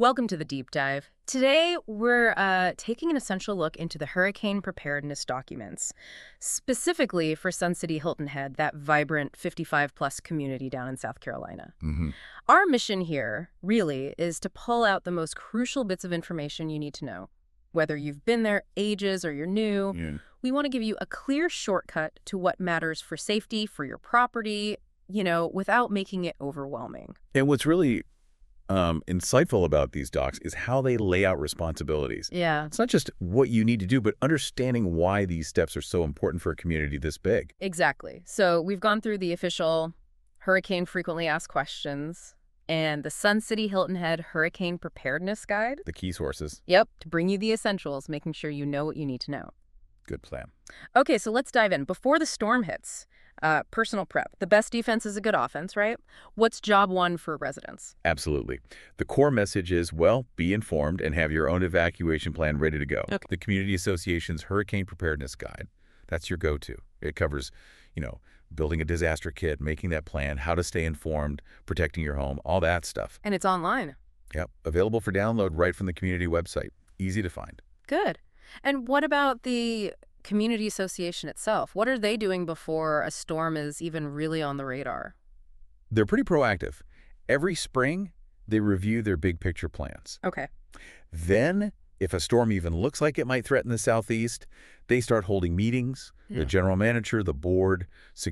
Welcome to the deep dive. Today, we're taking an essential look into the hurricane preparedness documents, specifically for Sun City Hilton Head, that vibrant 55-plus community down in South Carolina. hmm Our mission here, really, is to pull out the most crucial bits of information you need to know. Whether you've been there ages or you're new, Yeah. we want to give you a clear shortcut to what matters for safety, for your property, without making it overwhelming. And what's really insightful about these docs is how they lay out responsibilities. Yeah. It's not just what you need to do, but understanding why these steps are so important for a community this big. Exactly. So we've gone through the official Hurricane Frequently Asked Questions and the Sun City Hilton Head Hurricane Preparedness Guide. The key sources. Yep, to bring you the essentials, making sure you know what you need to know. Good plan. Okay, so let's dive in. Before the storm hits, personal prep. The best defense is a good offense, right? What's job one for residents? Absolutely. The core message is, well, be informed and have your own evacuation plan ready to go. Okay. The Community Association's Hurricane Preparedness Guide, that's your go-to. It covers, building a disaster kit, making that plan, how to stay informed, protecting your home, all that stuff. And it's online. Yep. Available for download right from the community website. Easy to find. Good. And what about the community association itself? What are they doing before a storm is even really on the radar? They're pretty proactive. Every spring, they review their big picture plans. Okay. Then, if a storm even looks like it might threaten the southeast, they start holding meetings. Yeah. The general manager, the board,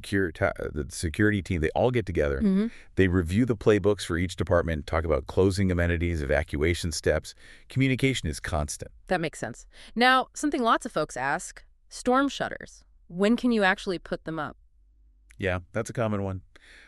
the security team, they all get together. Mm-hmm. They review the playbooks for each department, talk about closing amenities, evacuation steps. Communication is constant. That makes sense. Now, something lots of folks ask, storm shutters. When can you actually put them up? Yeah, that's a common one.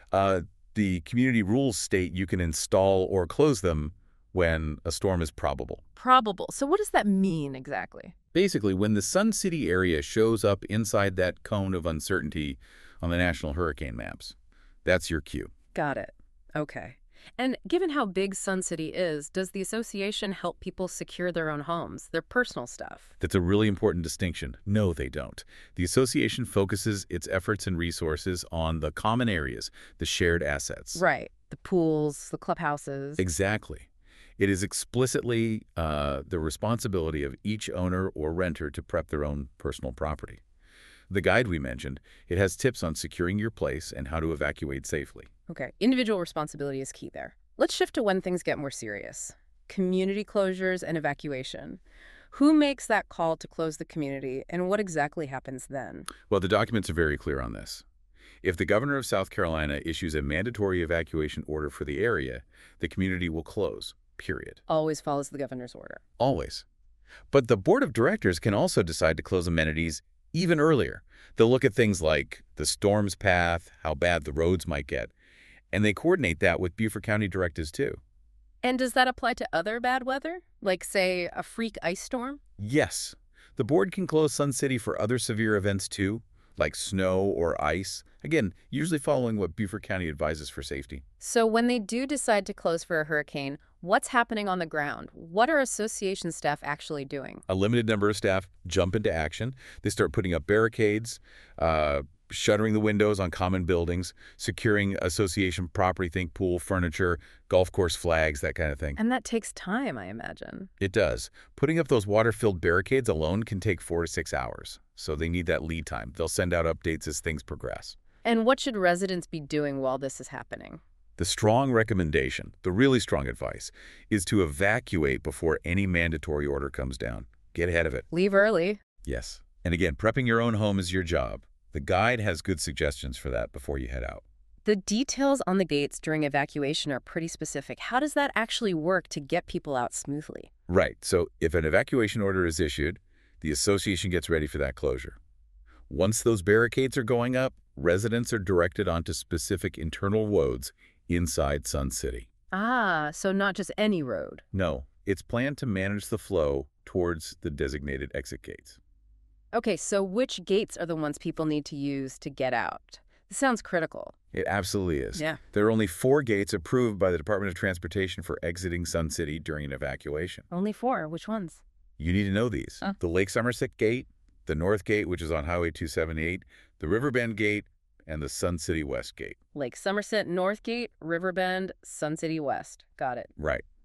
The community rules state you can install or close them when a storm is probable. Probable. So what does that mean exactly? Basically, when the Sun City area shows up inside that cone of uncertainty on the national hurricane maps, that's your cue. Got it. Okay. And given how big Sun City is, does the association help people secure their own homes, their personal stuff? That's a really important distinction. No, they don't. The association focuses its efforts and resources on the common areas, the shared assets. Right. The pools, the clubhouses. Exactly. It is explicitly the responsibility of each owner or renter to prep their own personal property. The guide we mentioned, it has tips on securing your place and how to evacuate safely. Okay. Individual responsibility is key there. Let's shift to when things get more serious. Community closures and evacuation. Who makes that call to close the community, and what exactly happens then? Well, the documents are very clear on this. If the governor of South Carolina issues a mandatory evacuation order for the area, the community will close, period. Always follows the governor's order. Always. But the board of directors can also decide to close amenities even earlier. They'll look at things like the storm's path, how bad the roads might get, and they coordinate that with Beaufort County directives too. And does that apply to other bad weather? Like, say, a freak ice storm? Yes, the board can close Sun City for other severe events too, like snow or ice. Again, usually following what Beaufort County advises for safety. So when they do decide to close for a hurricane, what's happening on the ground? What are association staff actually doing? A limited number of staff jump into action. They start putting up barricades, shuttering the windows on common buildings, securing association property, think pool, furniture, golf course flags, that kind of thing. And that takes time, I imagine. It does. Putting up those water-filled barricades alone can take 4 to 6 hours, so they need that lead time. They'll send out updates as things progress. And what should residents be doing while this is happening? The strong recommendation, the really strong advice, is to evacuate before any mandatory order comes down. Get ahead of it. Leave early. Yes. And again, prepping your own home is your job. The guide has good suggestions for that before you head out. The details on the gates during evacuation are pretty specific. How does that actually work to get people out smoothly? Right. So if an evacuation order is issued, the association gets ready for that closure. Once those barricades are going up, residents are directed onto specific internal roads inside Sun City. Ah, so not just any road. No, it's planned to manage the flow towards the designated exit gates. Okay, so which gates are the ones people need to use to get out? This sounds critical. It absolutely is. Yeah. There are only 4 gates approved by the Department of Transportation for exiting Sun City during an evacuation. Only 4. Which ones? You need to know these. Huh. The Lake Somerset Gate, the North Gate, which is on Highway 278, the Riverbend Gate, and the Sun City West Gate. Lake Somerset, North Gate, Riverbend, Sun City West. Got it. Right.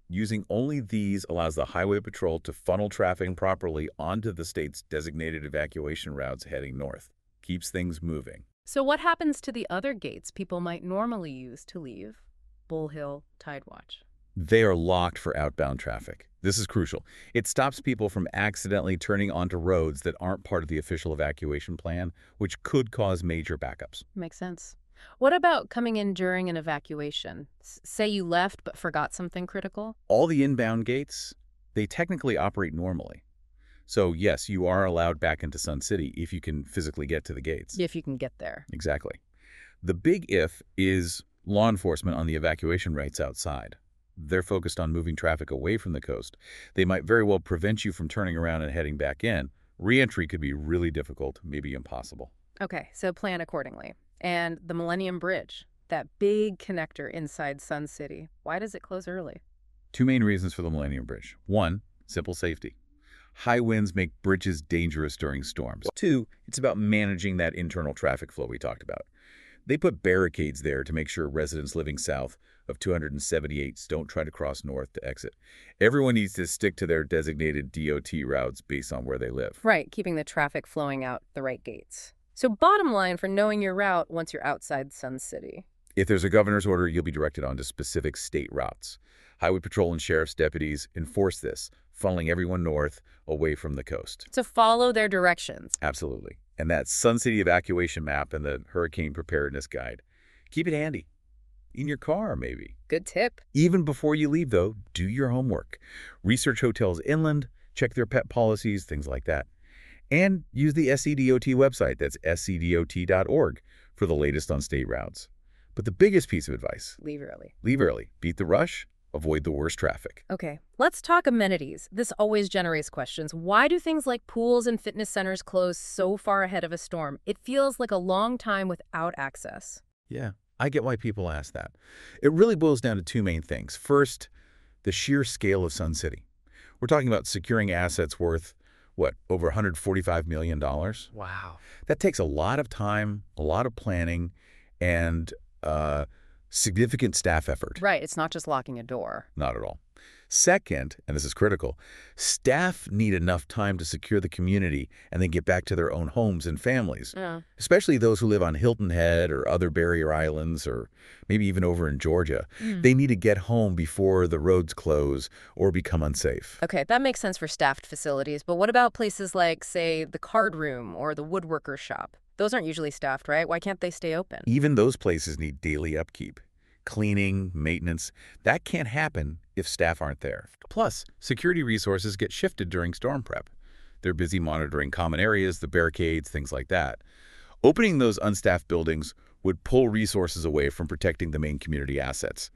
Using only these allows the Highway Patrol to funnel traffic properly onto the state's designated evacuation routes heading north. Keeps things moving. So what happens to the other gates people might normally use to leave? Bull Hill, Tidewatch. They are locked for outbound traffic. This is crucial. It stops people from accidentally turning onto roads that aren't part of the official evacuation plan, which could cause major backups. Makes sense. What about coming in during an evacuation? Say you left but forgot something critical? All the inbound gates, they technically operate normally. So yes, you are allowed back into Sun City if you can physically get to the gates. If you can get there. Exactly. The big if is law enforcement on the evacuation routes outside. They're focused on moving traffic away from the coast. They might very well prevent you from turning around and heading back in. Re-entry could be really difficult, maybe impossible. Okay, so plan accordingly. And the Millennium Bridge, that big connector inside Sun City, why does it close early? Two main reasons for the Millennium Bridge. One, simple safety. High winds make bridges dangerous during storms. Two, it's about managing that internal traffic flow we talked about. They put barricades there to make sure residents living south of 278 don't try to cross north to exit. Everyone needs to stick to their designated DOT routes based on where they live. Right, keeping the traffic flowing out the right gates. So bottom line for knowing your route once you're outside Sun City. If there's a governor's order, you'll be directed onto specific state routes. Highway Patrol and sheriff's deputies enforce this, funneling everyone north, away from the coast. So follow their directions. Absolutely. And that Sun City evacuation map and the hurricane preparedness guide. Keep it handy. In your car, maybe. Good tip. Even before you leave, though, do your homework. Research hotels inland, check their pet policies, things like that. And use the SCDOT website, that's scdot.org, for the latest on state routes. But the biggest piece of advice, Leave early. leave early. Beat the rush, avoid the worst traffic. Okay, let's talk amenities. This always generates questions. Why do things like pools and fitness centers close so far ahead of a storm? It feels like a long time without access. Yeah, I get why people ask that. It really boils down to two main things. First, the sheer scale of Sun City. We're talking about securing assets worth, what, over $145 million? Wow. That takes a lot of time, a lot of planning, and significant staff effort. Right, it's not just locking a door. Not at all. Second, and this is critical, staff need enough time to secure the community and then get back to their own homes and families, especially those who live on Hilton Head or other barrier islands or maybe even over in Georgia. They need to get home before the roads close or become unsafe. Okay, that makes sense for staffed facilities, but what about places like, say, the card room or the woodworker's shop? Those aren't usually staffed, right? Why can't they stay open? Even those places need daily upkeep. Cleaning, maintenance, that can't happen if staff aren't there. Plus, security resources get shifted during storm prep. They're busy monitoring common areas, the barricades, things like that. Opening those unstaffed buildings would pull resources away from protecting the main community assets.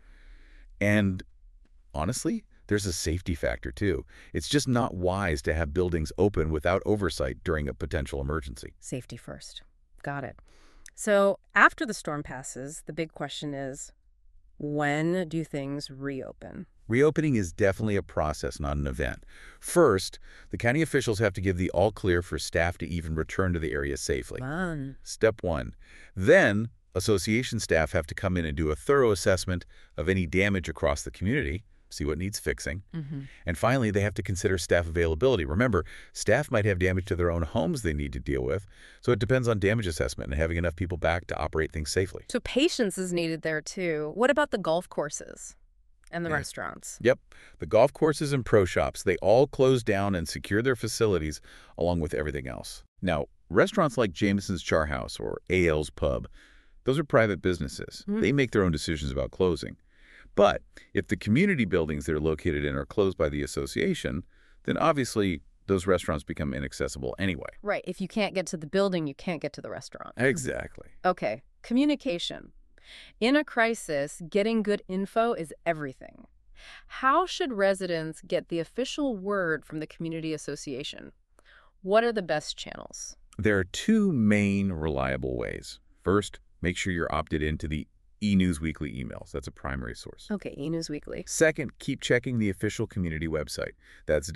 And honestly, there's a safety factor too. It's just not wise to have buildings open without oversight during a potential emergency. Safety first. Got it. So after the storm passes, the big question is, when do things reopen? Reopening is definitely a process, not an event. First, the county officials have to give the all-clear for staff to even return to the area safely. Fun. Step one. Then, association staff have to come in and do a thorough assessment of any damage across the community, see what needs fixing. And finally, they have to consider staff availability. Remember, staff might have damage to their own homes they need to deal with, so it depends on damage assessment and having enough people back to operate things safely. So patience is needed there too. What about the golf courses and the restaurants? Yep. The golf courses and pro shops, they all close down and secure their facilities along with everything else. Now, restaurants like Jameson's Char House or AL's Pub, those are private businesses. They make their own decisions about closing. But if the community buildings they're located in are closed by the association, then obviously those restaurants become inaccessible anyway. Right. If you can't get to the building, you can't get to the restaurant. Exactly. Okay. Communication. In a crisis, getting good info is everything. How should residents get the official word from the community association? What are the best channels? There are two main reliable ways. First, make sure you're opted into the eNews Weekly emails. That's a primary source. Okay, eNews Weekly. Second, keep checking the official community website. That's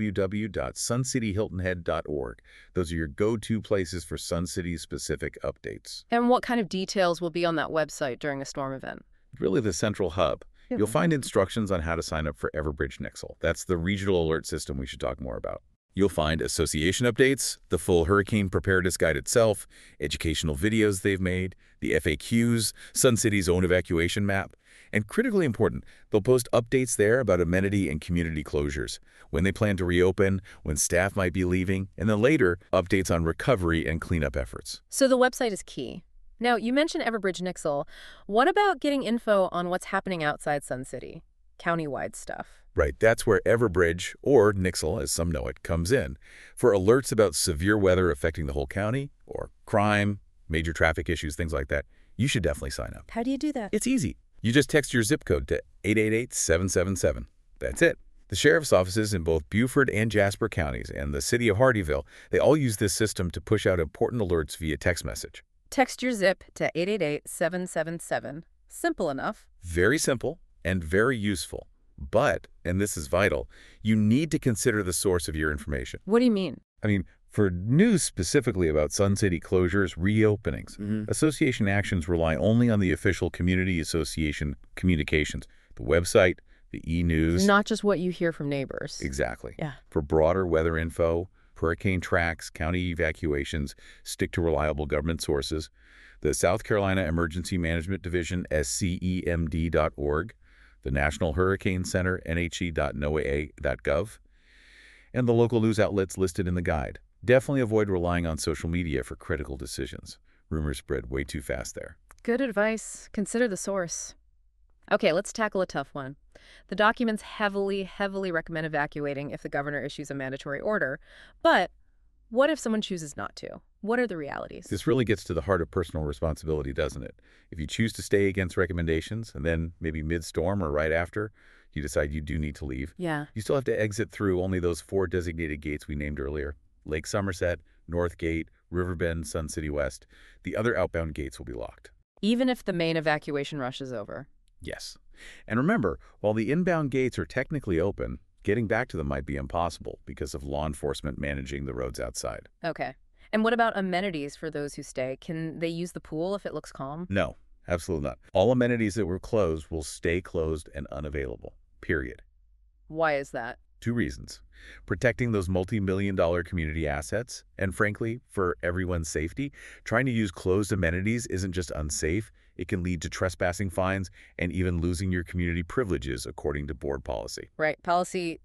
www.suncityhiltonhead.org. Those are your go-to places for Sun City-specific updates. And what kind of details will be on that website during a storm event? Really the central hub. You'll find instructions on how to sign up for Everbridge Nixle. That's the regional alert system we should talk more about. You'll find association updates, the full hurricane preparedness guide itself, educational videos they've made, the FAQs, Sun City's own evacuation map, and critically important, they'll post updates there about amenity and community closures, when they plan to reopen, when staff might be leaving, and then later, updates on recovery and cleanup efforts. So the website is key. Now, you mentioned Everbridge Nixle. What about getting info on what's happening outside Sun City? County-wide stuff. Right, that's where Everbridge, or Nixle as some know it, comes in. For alerts about severe weather affecting the whole county, or crime, major traffic issues, things like that, you should definitely sign up. How do you do that? It's easy. You just text your zip code to 888-777. That's it. The sheriff's offices in both Beaufort and Jasper counties and the city of Hardeeville, they all use this system to push out important alerts via text message. Text your zip to 888-777. Simple enough. Very simple and very useful. But, and this is vital, you need to consider the source of your information. What do you mean? I mean, for news specifically about Sun City closures, reopenings, association actions rely only on the official community association communications, the website, the e-news. Not just what you hear from neighbors. Exactly. Yeah. For broader weather info, hurricane tracks, county evacuations, stick to reliable government sources. The South Carolina Emergency Management Division, scemd.org, the National Hurricane Center, nhe.noaa.gov, and the local news outlets listed in the guide. Definitely avoid relying on social media for critical decisions. Rumors spread way too fast there. Good advice. Consider the source. Okay, let's tackle a tough one. The documents heavily recommend evacuating if the governor issues a mandatory order. But what if someone chooses not to? What are the realities? This really gets to the heart of personal responsibility, doesn't it? If you choose to stay against recommendations, and then maybe mid-storm or right after, you decide you do need to leave, Yeah. you still have to exit through only those 4 designated gates we named earlier. Lake Somerset, North Gate, Riverbend, Sun City West. The other outbound gates will be locked. Even if the main evacuation rush is over. Yes. And remember, while the inbound gates are technically open, getting back to them might be impossible because of law enforcement managing the roads outside. Okay. And what about amenities for those who stay? Can they use the pool if it looks calm? No, absolutely not. All amenities that were closed will stay closed and unavailable, period. Why is that? 2 reasons. Protecting those multi-million-dollar community assets, and frankly, for everyone's safety, trying to use closed amenities isn't just unsafe, it can lead to trespassing fines and even losing your community privileges according to board policy. Right. Policy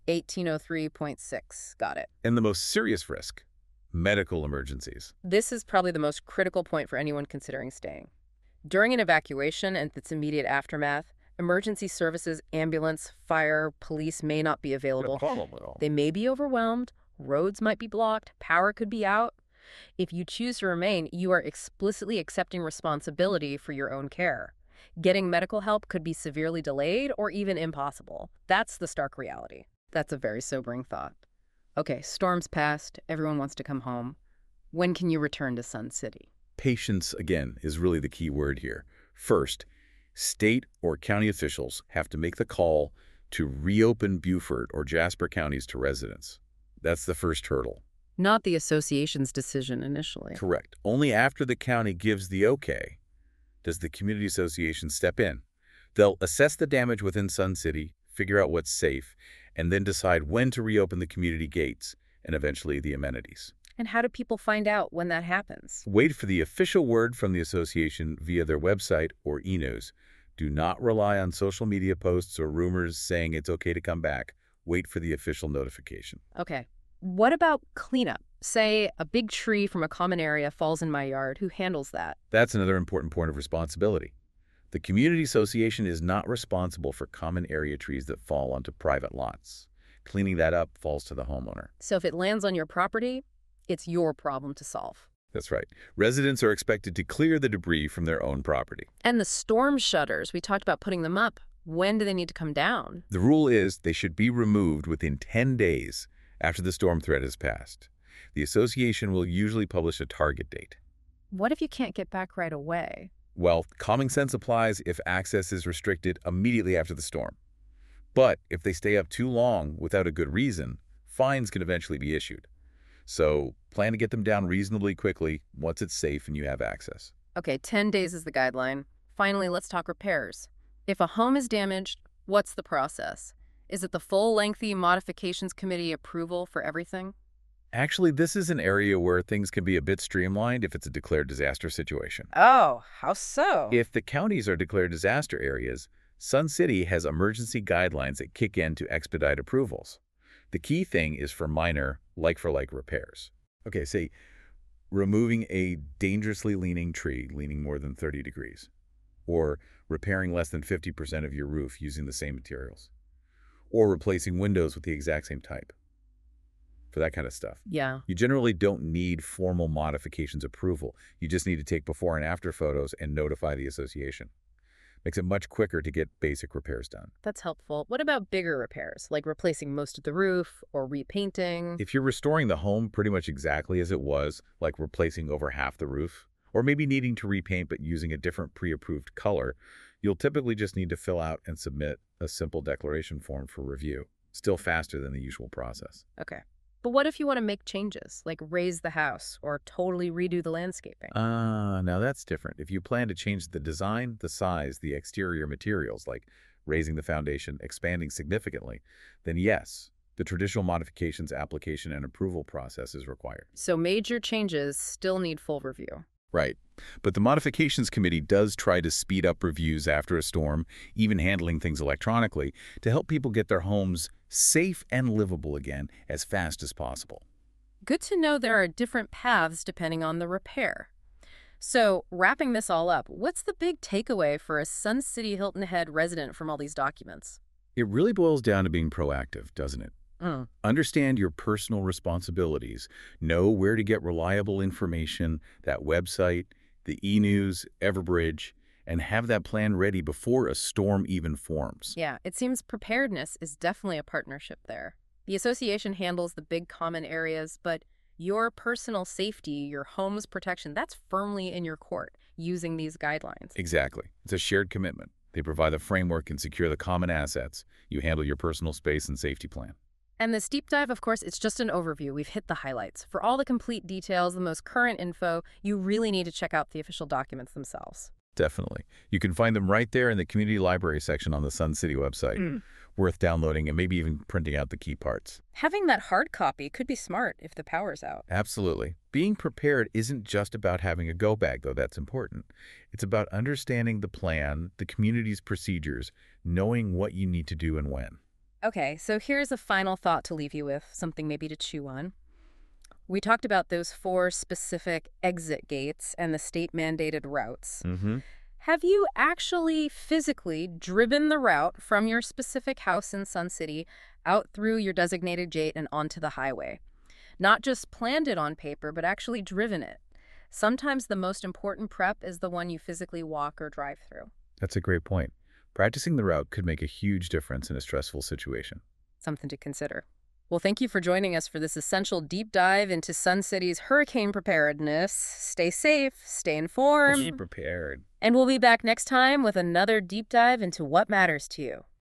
1803.6. Got it. And the most serious risk, medical emergencies. This is probably the most critical point for anyone considering staying. During an evacuation and its immediate aftermath, emergency services, ambulance, fire, police may not be available. No problem at all. They may be overwhelmed, roads might be blocked, power could be out. If you choose to remain, you are explicitly accepting responsibility for your own care. Getting medical help could be severely delayed or even impossible. That's the stark reality. That's a very sobering thought. Okay, storm's passed, everyone wants to come home. When can you return to Sun City? Patience, again, is really the key word here. First, state or county officials have to make the call to reopen Beaufort or Jasper counties to residents. That's the first hurdle. Not the association's decision initially. Correct. Only after the county gives the okay does the community association step in. They'll assess the damage within Sun City, figure out what's safe, and then decide when to reopen the community gates and eventually the amenities. And how do people find out when that happens? Wait for the official word from the association via their website or e-news. Do not rely on social media posts or rumors saying it's okay to come back. Wait for the official notification. Okay. What about cleanup? Say a big tree from a common area falls in my yard. Who handles that? That's another important point of responsibility. The community association is not responsible for common area trees that fall onto private lots. Cleaning that up falls to the homeowner. So if it lands on your property, it's your problem to solve. That's right. Residents are expected to clear the debris from their own property. And the storm shutters, we talked about putting them up. When do they need to come down? The rule is they should be removed within 10 days after the storm threat has passed. The association will usually publish a target date. What if you can't get back right away? Well, common sense applies if access is restricted immediately after the storm. But if they stay up too long without a good reason, fines can eventually be issued. So plan to get them down reasonably quickly once it's safe and you have access. Okay, 10 days is the guideline. Finally, let's talk repairs. If a home is damaged, What's the process? Is it the full lengthy modifications committee approval for everything? Actually, this is an area where things can be a bit streamlined if it's a declared disaster situation. Oh, how so? If the counties are declared disaster areas, Sun City has emergency guidelines that kick in to expedite approvals. The key thing is for minor, like-for-like repairs. Okay, say, removing a dangerously leaning tree leaning more than 30 degrees, or repairing less than 50% of your roof using the same materials, or replacing windows with the exact same type. For that kind of stuff. Yeah. You generally don't need formal modifications approval. You just need to take before and after photos and notify the association. Makes it much quicker to get basic repairs done. That's helpful. What about bigger repairs, like replacing most of the roof or repainting? If you're restoring the home pretty much exactly as it was, like replacing over half the roof, or maybe needing to repaint but using a different pre-approved color, you'll typically just need to fill out and submit a simple declaration form for review. Still faster than the usual process. Okay. But what if you want to make changes, like raise the house or totally redo the landscaping? Now that's different. If you plan to change the design, the size, the exterior materials, like raising the foundation, expanding significantly, then yes, the traditional modifications application and approval process is required. So major changes still need full review. Right. But the Modifications Committee does try to speed up reviews after a storm, even handling things electronically, to help people get their homes safe and livable again as fast as possible. Good to know there are different paths depending on the repair. So, wrapping this all up, what's the big takeaway for a Sun City Hilton Head resident from all these documents? It really boils down to being proactive, doesn't it? Mm. Understand your personal responsibilities. Know where to get reliable information, that website, the e-news, Everbridge, and have that plan ready before a storm even forms. Yeah, it seems preparedness is definitely a partnership there. The association handles the big common areas, but your personal safety, your home's protection, that's firmly in your court using these guidelines. Exactly. It's a shared commitment. They provide the framework and secure the common assets. You handle your personal space and safety plan. And this deep dive, of course, it's just an overview. We've hit the highlights. For all the complete details, the most current info, you really need to check out the official documents themselves. Definitely. You can find them right there in the community library section on the Sun City website. Worth downloading and maybe even printing out the key parts. Having that hard copy could be smart if the power's out. Absolutely. Being prepared isn't just about having a go bag, though that's important. It's about understanding the plan, the community's procedures, knowing what you need to do and when. Okay, so here's a final thought to leave you with, something maybe to chew on. We talked about those 4 specific exit gates and the state-mandated routes. Have you actually physically driven the route from your specific house in Sun City out through your designated gate and onto the highway? Not just planned it on paper, but actually driven it. Sometimes the most important prep is the one you physically walk or drive through. That's a great point. Practicing the route could make a huge difference in a stressful situation. Something to consider. Well, thank you for joining us for this essential deep dive into Sun City's hurricane preparedness. Stay safe, stay informed. Be prepared. And we'll be back next time with another deep dive into what matters to you.